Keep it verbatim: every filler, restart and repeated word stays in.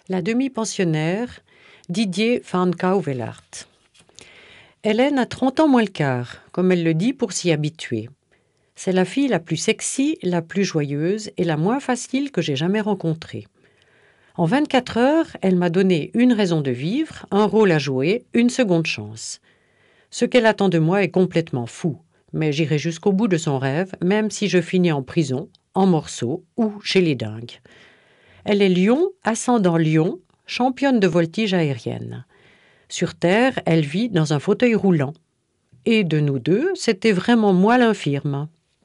La demi-pensionnaire, Didier van Cauwelaert. Hélène a trente ans moins le quart, comme elle le dit pour s'y habituer. C'est la fille la plus sexy, la plus joyeuse et la moins facile que j'ai jamais rencontrée. En vingt-quatre heures, elle m'a donné une raison de vivre, un rôle à jouer, une seconde chance. Ce qu'elle attend de moi est complètement fou, mais j'irai jusqu'au bout de son rêve, même si je finis en prison, en morceaux ou chez les dingues. Elle est lion, ascendant lion, championne de voltige aérienne. Sur Terre, elle vit dans un fauteuil roulant. Et de nous deux, c'était vraiment moi l'infirme.